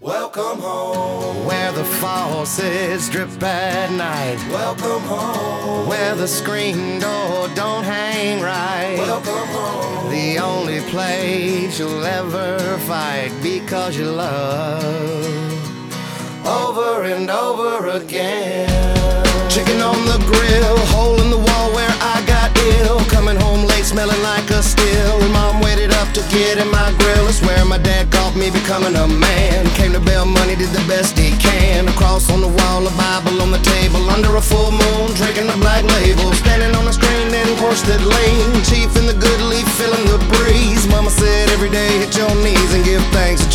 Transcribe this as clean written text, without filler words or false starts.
Welcome home. Where the faucets drip at night. Welcome home. Where the screen door don't hang right. Welcome home. The only place you'll ever fight because you love over and over again. Chicken on the grill, hole in the wall where I got ill. Coming home late smelling like a still. And mom waited up to get in my grill. It's where my dad caught me becoming a man. Came to bail money, did the best he can. A cross on the wall, a Bible on the table. Under a full moon, drinking the black label. Standing on the screen, then horse that lane. Chief in the good leaf, feeling the breeze. Mama said every day hit your knees and give thanks that